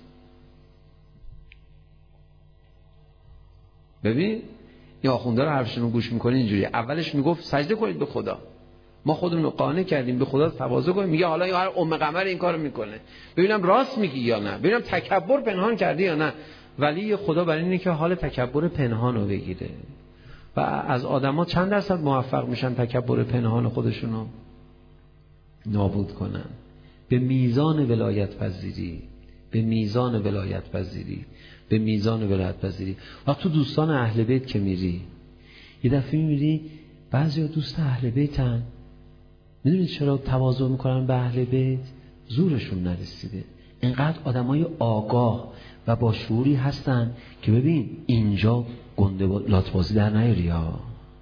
ببین یا آخونده رو حرفشون رو گوش میکنی اینجوری، اولش میگفت سجده کنید به خدا، ما خودمون رو قانع کردیم به خدا تواضع کنیم، میگه حالا هر ام قمر این کارو میکنه، ببینم راست میگی یا نه، ببینم تکبر پنهان کردی یا نه. ولی خدا برای اینه که حال تکبر پنهان رو بگیره. و از آدما چند درصد موفق میشن تکبر پنهان خودشونو نابود کنن؟ به میزان ولایت پذیری، به میزان ولایت پذیری، به میزان ولایت پذیری. وقت تو دوستان اهل بیت که میری، یه دفعه میبینی بعضیا دوست اهل بیتن، میدونید چرا تواضع میکنن به اهل بیت؟ زورشون نرسیده. اینقدر آدمای آگاه و با شعوری هستن که ببین اینجا گنده لاتبازی در نیاری ها.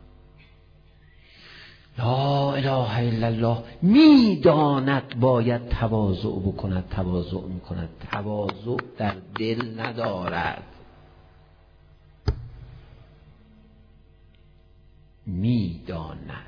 لا اله الا الله میداند باید تواضع بکند، تواضع میکند، تواضع در دل ندارد. میداند.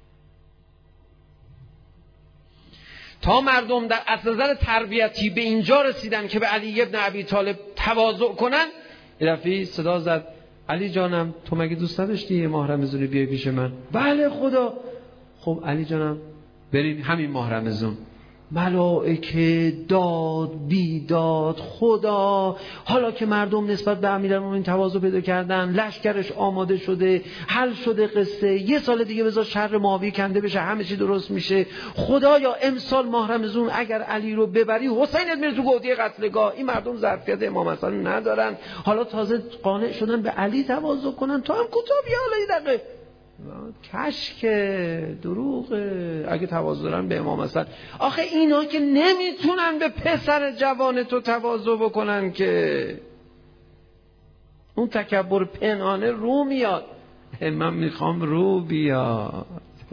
تا مردم در از نظر تربیتی به اینجا رسیدن که به علی ابن ابی طالب تواضع کنن، یه دفعه صدا زد علی جانم تو مگه دوست نداشتی یه ماه رمضون بیای پیش من؟ بله خدا. خب علی جانم بریم همین ماه رمضون. ملائکه داد بیداد خدا، حالا که مردم نسبت به امیرالمومنین تواضع پیدا کردن، لشکرش آماده شده، حل شده قصه، یه سال دیگه بذار شر معاویه کنده بشه، همه چی درست میشه. خدایا امسال ماه رمضون اگر علی رو ببری حسینت میره تو گودی قتلگاه. این مردم ظرفیت امام حسن ندارن، حالا تازه قانع شدن به علی تواضع کنن. تو هم کتابی حالا یه دقیقه کشک دروغه اگه تواضع دارن به امام حسن. آخه اینا که نمیتونن به پسر جوان تو تواضع بکنن که اون تکبر پنهانه رو میاد. من میخوام رو بیاد.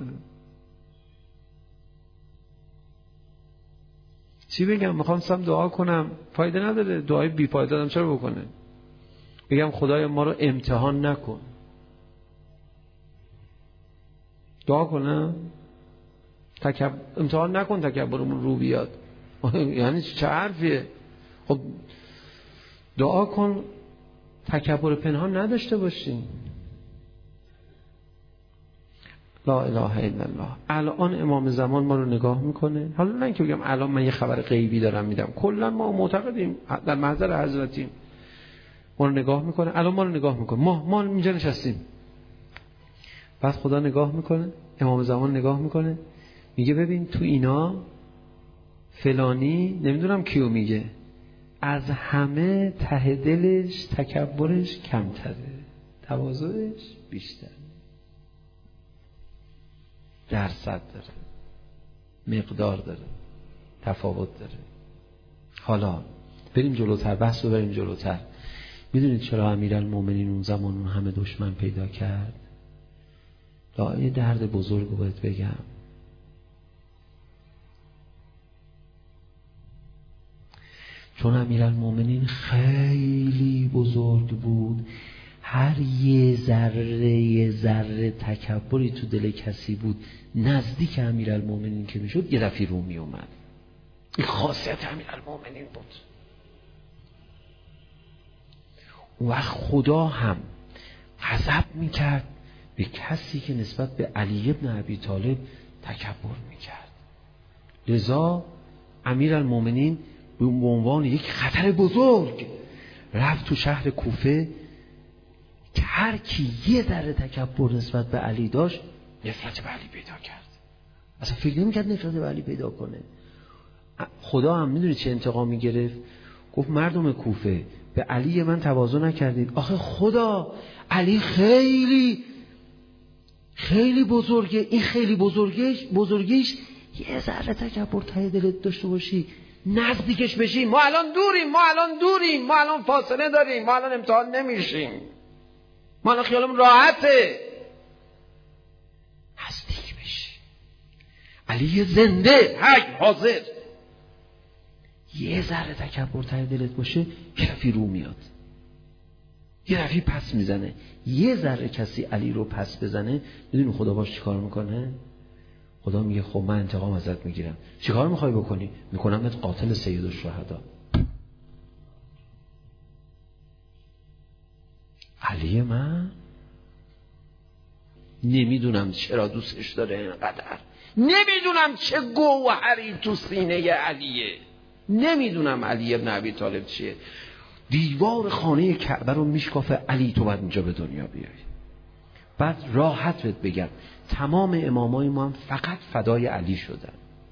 چی بگم؟ میخوام سم دعا کنم، فایده نداره، دعای بی فایده دادم چرا بکنه؟ بگم خدای ما رو امتحان نکن، دعا کنم امتحان نکن تکبرمون رو بیاد. یعنی چه حرفیه؟ خب دعا کن تکبر پنهان نداشته باشین. لا اله الا الله. الان امام زمان ما رو نگاه میکنه، حالا نه اینکه بگم الان من یه خبر غیبی دارم میدم، کلا ما معتقدیم در محضر حضرتیم، ما رو نگاه میکنه. الان ما رو نگاه میکنه، ما اینجا نشستیم، بعد خدا نگاه میکنه، امام زمان نگاه میکنه، میگه ببین تو اینا فلانی، نمیدونم کیو میگه، از همه ته دلش تکبرش کمتره، تواضعش بیشتره، درصد داره، مقدار داره، تفاوت داره. حالا بریم جلوتر، بحث رو بریم جلوتر. میدونید چرا امیرالمومنین اون زمان اون همه دشمن پیدا کرد؟ یه درد بزرگ رو باید بگم. چون امیرالمومنین خیلی بزرگ بود، هر یه ذره تکبری تو دل کسی بود نزدیک امیرالمومنین که میشد یه دفعه رو می اومد. این خاصیت امیرالمومنین بود. و خدا هم غضب میکرد به کسی که نسبت به علی ابن ابی طالب تکبر میکرد. لذا امیرالمومنین به عنوان یک خطر بزرگ رفت تو شهر کوفه که هر کی یه ذره تکبر نسبت به علی داشت نفرت به علی پیدا کرد. اصلا فکر نمیکرد نفرت به علی پیدا کنه. خدا هم میدونی چه انتقامی گرفت؟ گفت مردم کوفه به علی من تواضع نکردید. آخه خدا علی خیلی خیلی بزرگه. این خیلی بزرگیش یه ذره تکبر ته دلت داشته باشی، نزدیکش بشی. ما الان دوریم، ما الان فاصله داریم، ما الان امتحان نمیشیم، ما الان خیالمون راحته. نزدیک بشی. علی زنده، حی، حاضر. یه ذره تکبر ته دلت باشه، یه رفی رو میاد، یه رفی پس میزنه. یه ذره کسی علی رو پس بزنه، میدونی خدا باش چی کار میکنه؟ خدا میگه خب من انتقام ازت میگیرم. چی کار میخوای بکنی؟ میکنمت قاتل سید الشهدا. علی من نمیدونم چرا دوستش داره اینقدر، نمیدونم چه گوهری تو سینه علیه، نمیدونم علی ابن ابی طالب چیه. دیوار خانه کعبه رو میشکافه، علی تو باید اینجا به دنیا بیای. بعد راحت بهت بگم تمام امامای ما هم فقط فدای علی شدن.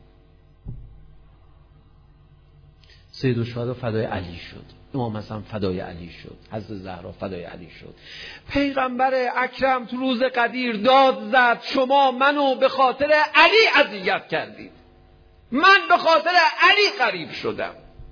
سید الشهدا فدای علی شد، امام حسن فدای علی شد، حضرت زهرا فدای علی شد. پیغمبر اکرم تو روز قدیر داد زد شما منو به خاطر علی اذیت کردید، من به خاطر علی غریب شدم.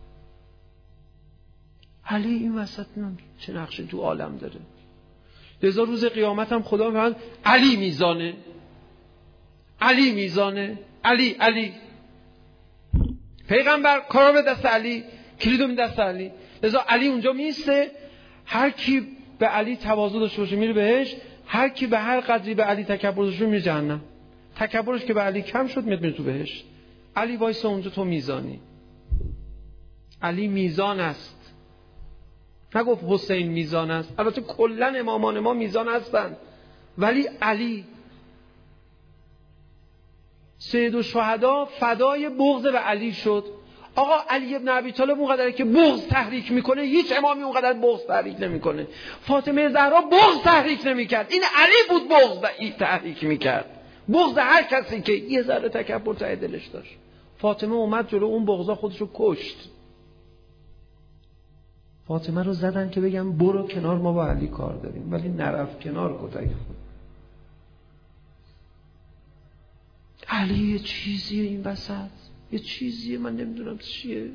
علی این وسط چه نقشی تو عالم داره؟ لذا روز قیامت هم خدا میفرماید علی میزانه، علی میزانه، علی. پیغمبر کارو به دست علی، کلیدو به دست علی. لذا علی اونجا میسته، هر کی به علی تواضع داشته باشه میره بهش، هر کی به هر قدری به علی تکبر داشته میره جهنم. تکبرش که به علی کم شد میره تو بهشت. علی وایسا اونجا، تو میزانی. علی میزان است، نگفت حسین میزان است. البته کلا امامان ما میزان هستند، ولی علی سید الشهدا فدای بغض به علی شد. آقا علی ابن ابی طالب اونقدره که بغض تحریک میکنه، هیچ امامی اونقدر بغض تحریک نمیکنه. فاطمه زهرا بغض تحریک نمیکرد، این علی بود بغض تحریک میکرد. بغض هر کسی که یه ذره تکبر ته دلش داشت. فاطمه اومد جلو اون بغضا خودشو کشت. فاطمه رو زدن که بگم برو کنار، ما با علی کار داریم، ولی نرفت کنار. کتک خود علی یه چیزیه این وسط، یه چیزیه من نمیدونم چیه.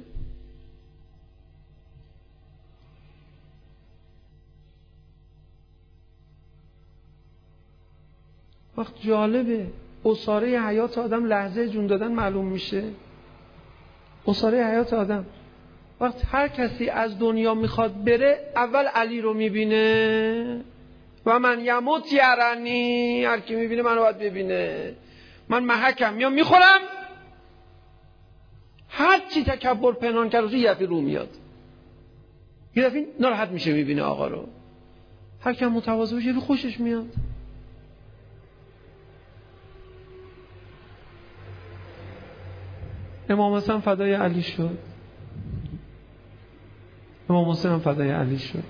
وقت جالبه اساره حیات آدم لحظه جون دادن معلوم میشه. اساره حیات آدم وقت هر کسی از دنیا میخواد بره، اول علی رو میبینه. و من یموت یرانی، هر کی میبینه منو باید ببینه. من محکم میام میخورم، هر چی تکبر پنهان کرد یه دفعه رو میاد، یه دفعه ناراحت میشه میبینه آقا رو. هر کی متواضع بشه رو خوشش میاد. امام حسن فدای علی شد، امام حسین هم فدای علی شد.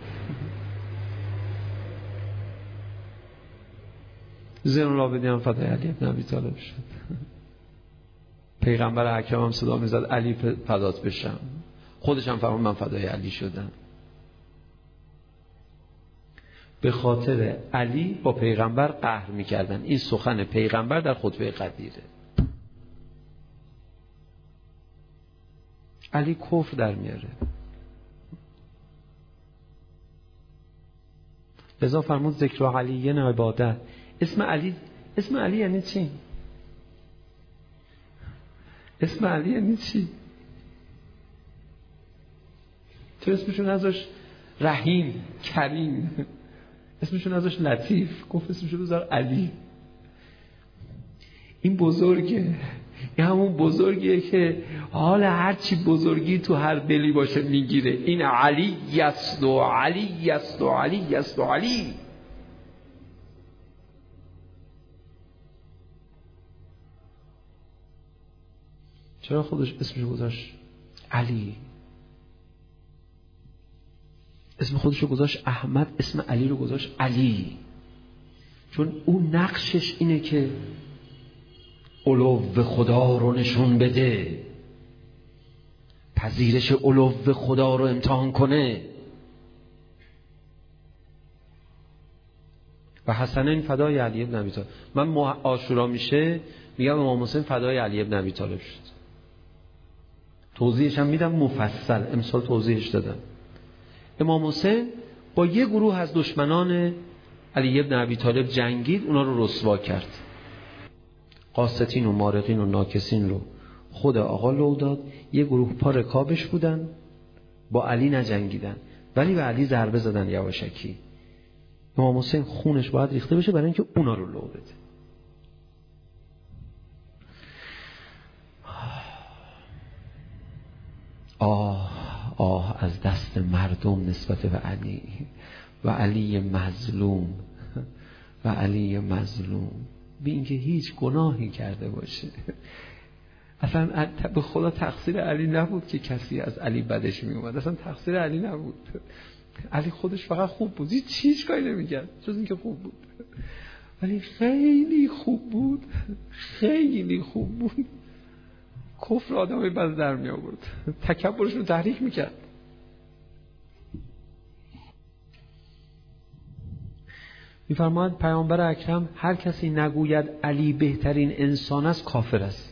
زین العابدین هم فدای علی ابن ابی طالب شد. پیغمبر اکرم هم صدا میزد علی فدات بشم، خودش هم فرمود من فدای علی شدم. به خاطر علی با پیغمبر قهر میکردن. این سخن پیغمبر در خطبه قدیره. علی کفر در میاره. لذا فرمود ذکر علی عبادت. اسم علی یعنی چی؟ اسم علی یعنی چی؟ تو اسمشون ازش رحیم، کریم، اسمشون ازش لطیف، گفت اسمشون بذار علی. این بزرگه، این همون بزرگیه که حال هرچی بزرگی تو هر دلی باشه میگیره. این علی است و علی است و علی است و علی. چرا خودش اسمشو گذاشت علی؟ اسم خودشو گذاشت احمد، اسم علی رو گذاشت علی، چون اون نقشش اینه که علو خدا رو نشون بده، پذیرش علو خدا رو امتحان کنه. و حسنین فدای علی بن ابی طالب. من عاشورا میشه میگم امام حسین فدای علی بن ابی طالب شد. توضیحش هم میدم مفصل، امسال توضیحش دادم. امام حسین با یه گروه از دشمنان علی بن ابی طالب جنگید، اونا رو رسوا کرد. قاستین و مارقین و ناکسین رو خود آقا لو داد. یه گروه پا رکابش بودن، با علی نجنگیدن ولی به علی ضربه زدن یواشکی. امام حسین خونش باید ریخته بشه برای اینکه اونا رو لو بده. آه از دست مردم نسبت به علی و علی مظلوم و علی مظلوم، بی اینکه هیچ گناهی کرده باشه. اصلا به خدا تقصیر علی نبود که کسی از علی بدش می اومد، اصلا تقصیر علی نبود. علی خودش فقط خوب بود، هیچ چیز کاری نمی‌کرد جز اینکه خوب بود. ولی خیلی خوب بود، خیلی خوب بود. کفر آدمای بد در می آورد، تکبرش رو تحریک میکرد. میفرماید پیامبر اکرم هر کسی نگوید علی بهترین انسان است کافر است.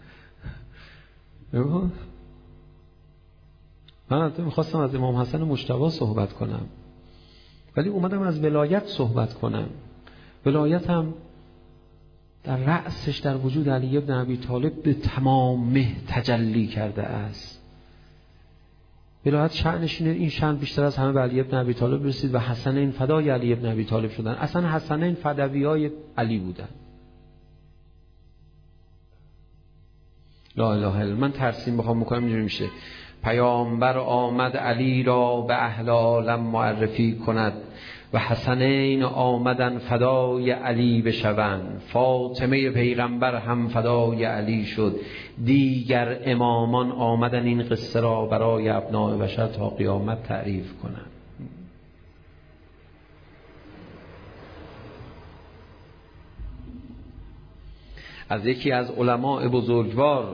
من حتی میخواستم از امام حسن مجتبی صحبت کنم ولی اومدم از ولایت صحبت کنم. ولایت هم در رأسش در وجود علی بن ابی طالب به تمام تجلی کرده است. ولایت شأنش اینه، این شأن بیشتر از همه به علی بن ابی طالب رسید و حسنین فدای علی بن ابی طالب شدن. اصلا حسنین فدویای علی بودن. لا اله الا الله. من ترسیم بخوام بکنم اینجوری میشه: پیامبر آمد علی را به اهل عالم معرفی کند و حسنین آمدن فدای علی بشوند. فاطمه پیغمبر هم فدای علی شد. دیگر امامان آمدن این قصه را برای ابناء بشر تا قیامت تعریف کنند. از یکی از علماء بزرگوار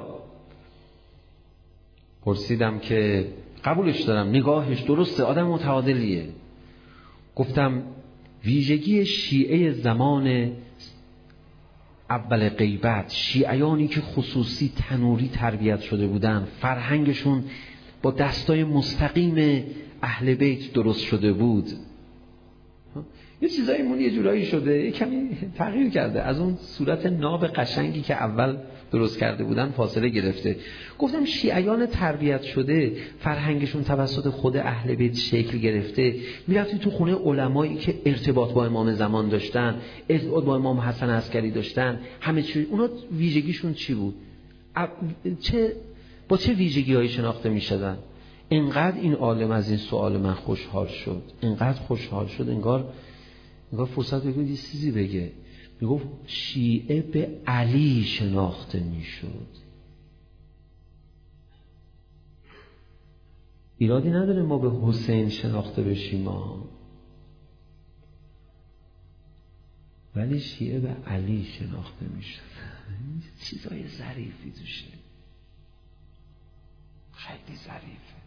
پرسیدم که قبولش دارم، نگاهش درسته، آدم متعادلیه. گفتم ویژگی شیعه زمان اول غیبت، شیعیانی که خصوصی تنوری تربیت شده بودن، فرهنگشون با دستای مستقیم اهل بیت درست شده بود، یه چیزایمون یه جورایی شده، یه کمی تغییر کرده، از اون صورت ناب قشنگی که اول درست کرده بودن فاصله گرفته. گفتم شیعیان تربیت شده، فرهنگشون توسط خود اهل بیت شکل گرفته، میرفتی تو خونه علمایی که ارتباط با امام زمان داشتن، ارتباط با امام حسن عسکری داشتن، همه چی، اونا ویژگیشون چی بود؟ با چه ویژگی‌هایی شناخته می‌شدن؟ اینقدر این عالم از این سوال من خوشحال شد، اینقدر خوشحال شد، انگار فرصت بگید یه چیزی بگه. میگفت شیعه به علی شناخته میشد. ایرادی نداره ما به حسین شناخته بشیم ولی شیعه به علی شناخته میشد. چیزای ظریفی توشه، خیلی ظریفه.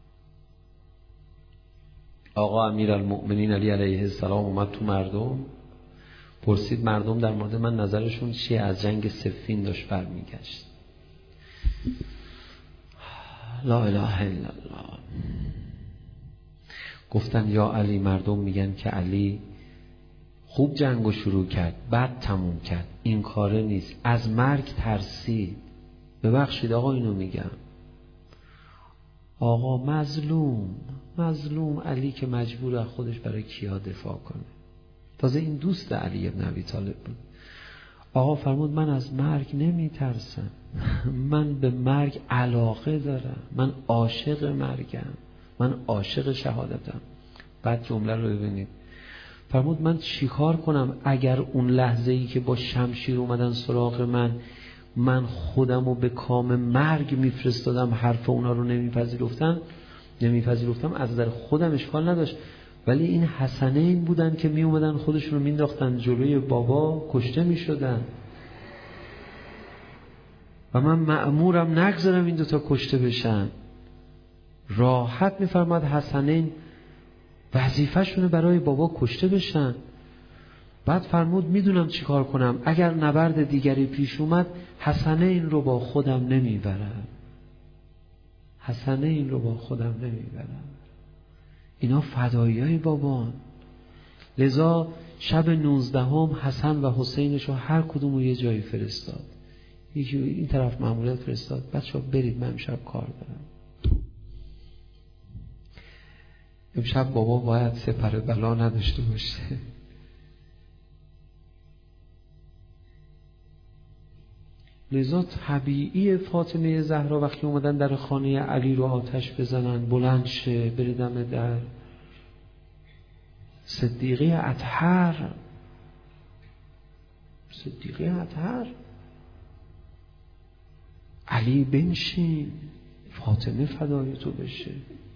آقا امیرالمؤمنین علی علیه السلام اومد تو مردم، پرسید مردم در مورد من نظرشون چیه؟ از جنگ صفین داشت برمیگشت. لا اله الا الله. گفتن یا علی، مردم میگن که علی خوب جنگو شروع کرد بعد تموم کرد، این کاره نیست، از مرگ ترسید. ببخشید آقا اینو میگم، آقا مظلوم علی که مجبور از خودش برای کیا دفاع کنه. تازه این دوست علی ابن ابی طالب بود. آقا فرمود من از مرگ نمی ترسم، من به مرگ علاقه دارم، من عاشق مرگم، من عاشق شهادتم. بعد جمله رو ببینید، فرمود من چیکار کنم اگر اون لحظه‌ای که با شمشیر اومدن سراغ من خودم رو به کام مرگ میفرستادم، حرف اونا رو نمیپذیرفتم، از نظر خودم اشکال نداشت، ولی این حسنین بودن که می اومدن خودشون رو مینداختن جلوی بابا، کشته میشدن و من مأمورم نگذارم این دوتا کشته بشن. راحت میفرماد حسنین وظیفه‌شونه برای بابا کشته بشن. بعد فرمود میدونم چی کار کنم، اگر نبرد دیگری پیش اومد حسنه این رو با خودم نمیبرم. حسنه این رو با خودم نمیبرم. اینا فداییای بابان. لذا شب 19 حسن و حسینش رو هر کدوم رو یه جایی فرستاد. یکی این طرف مأموریت فرستاد، بچه‌ها برید من امشب کار دارم. امشب بابا باید سپر بلا نداشته باشه. لذا طبیعی فاطمه زهرا وقتی اومدن در خانه علی رو آتش بزنن، بلند شه بره دم در. صدیقه اطهر علی بنشین، فاطمه فدای تو بشه.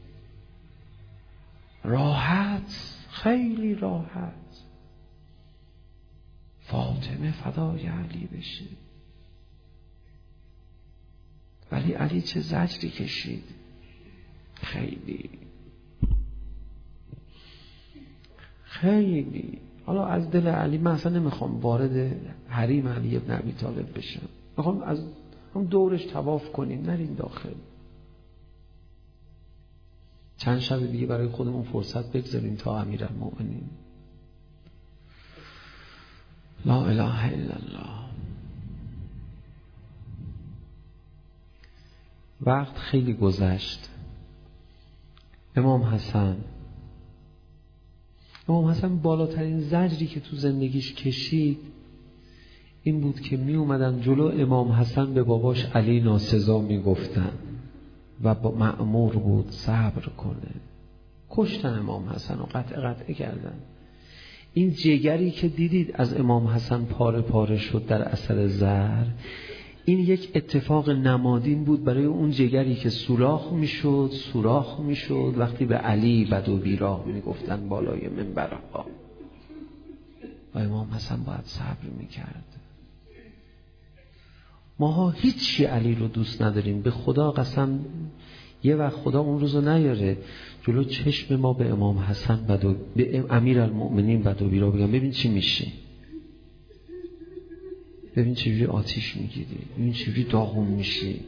راحت، خیلی راحت، فاطمه فدای علی بشه. ولی علی چه زجری کشید. خیلی حالا از دل علی من اصلا نمیخوام وارد حریم علی ابن ابی طالب بشم، میخوام از هم دورش طواف کنیم، نریم داخل، چند شب دیگه برای خودمون فرصت بگذاریم تا امیرالمومنین. لا اله الا الله. وقت خیلی گذشت. امام حسن بالاترین زجری که تو زندگیش کشید این بود که می اومدن جلو امام حسن به باباش علی ناسزا می گفتن و با مأمور بود صبر کنه. کشتن امام حسن و قطع کردن. این جگری که دیدید از امام حسن پاره پاره شد در اثر زهر، این یک اتفاق نمادین بود برای اون جگری که سوراخ میشد وقتی به علی بد و بیراه میگفتن بالای منبرها و امام حسن باید صبر میکرد. ماها هیچی علی رو دوست نداریم، به خدا قسم یه وقت خدا اون روزو نیاره جلو چشم ما به امام حسن به امیرالمومنین بد و بیراه بگم ببین چی میشه، ببین چجوری آتیش میگیری، ببین چجوری داغون میشی.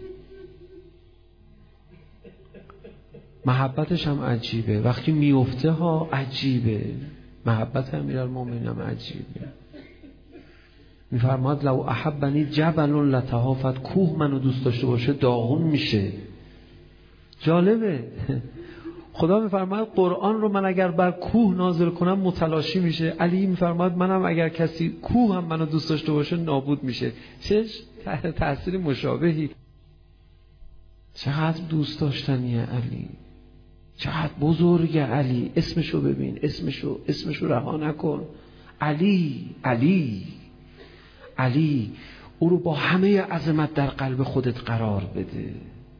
محبتش هم عجیبه، وقتی میفته ها عجیبه. محبت امیرالمومنین هم عجیبه. میفرماد لو احبنی جبل لتهافت، کوه منو دوست داشته باشه داغون میشه. جالبه. خدا میفرماد قرآن رو من اگر بر کوه نازل کنم متلاشی میشه. علی میفرماد منم اگر کسی کوه هم منو دوست داشته باشه نابود میشه. چه تأثیر مشابهی. چقدر دوست داشتنیه علی، چقدر بزرگه علی. اسمشو ببین، اسمشو رها نکن. علی او رو با همه عظمت در قلب خودت قرار بده.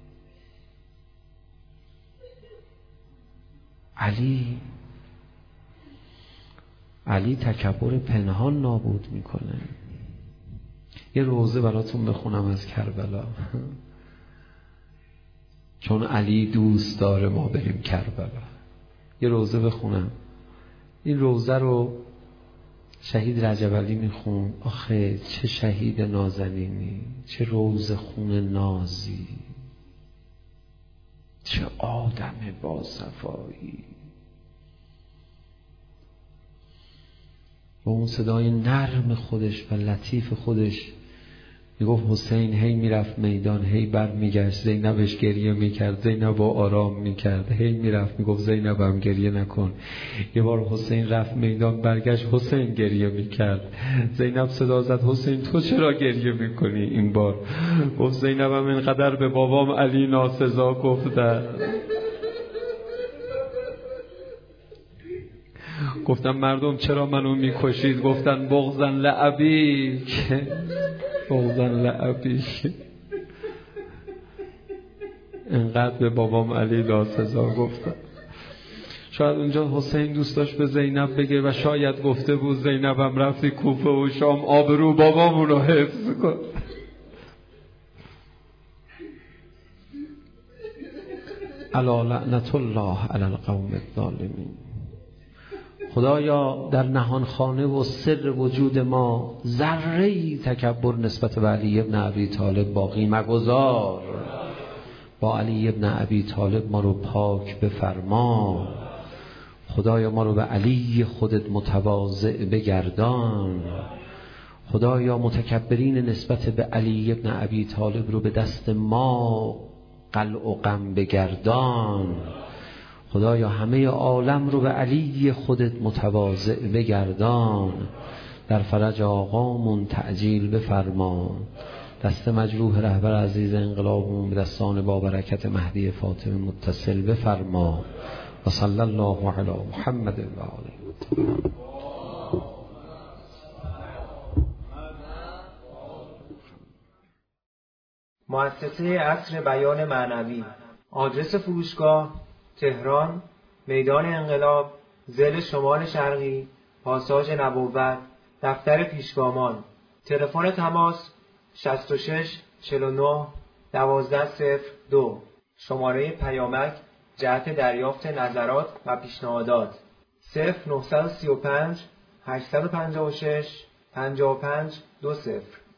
علی تکبر پنهان نابود میکنه. یه روزه براتون بخونم از کربلا، چون علی دوست داره ما بریم کربلا. یه روزه بخونم. این روزه رو شهید رجب علی میخون. آخه چه شهید نازنینی، چه روز خون نازی، چه آدم با صفایی. با اون صدای نرم خودش و لطیف خودش میگفت حسین هی میرفت میدان، هی بر میگشت، زینبش گریه میکرد، زینب با آرام میکرد، هی میرفت میگفت زینبم گریه نکن. یه بار حسین رفت میدان، برگشت، حسین گریه میکرد. زینب صدا زد حسین تو چرا گریه میکنی؟ این بار گفت زینبم اینقدر به بابام علی ناسزا گفتن. گفتم مردم چرا منو میکشید؟ گفتن بغضن لعبیک. انقدر به بابام علی ناسزا گفتن. شاید اونجا حسین دوست داشت به زینب بگه و شاید گفته بود زینبم رفتی کوفه و شام آبرو بابامون رو حفظ کن. الا لعنت الله علی القوم الظالمین. خدایا در نهانخانه و سر وجود ما ذره‌ای تکبر نسبت به علی ابن ابی طالب باقی مگذار. با علی ابن ابی طالب ما رو پاک بفرما. خدایا ما رو به علی خودت متواضع بگردان. خدایا متکبرین نسبت به علی ابن ابی طالب رو به دست ما قلع و قم بگردان. خدایا همه عالم رو به علی خودت متواضع بگردان. در فرج آقامون تعجیل بفرما. دست مجروح رهبر عزیز انقلابمون به دستان با برکت مهدی فاطمه متصل بفرما. و صلی الله علی محمد و آله. مؤسسه عصر بیان معنوی. آدرس فروشگاه: تهران، میدان انقلاب، ضلع شمال شرقی، پاساژ نبوت، دفتر پیشگامان. تلفن تماس 66 49 1202. شماره پیامک جهت دریافت نظرات و پیشنهادات 0935 856 55 20.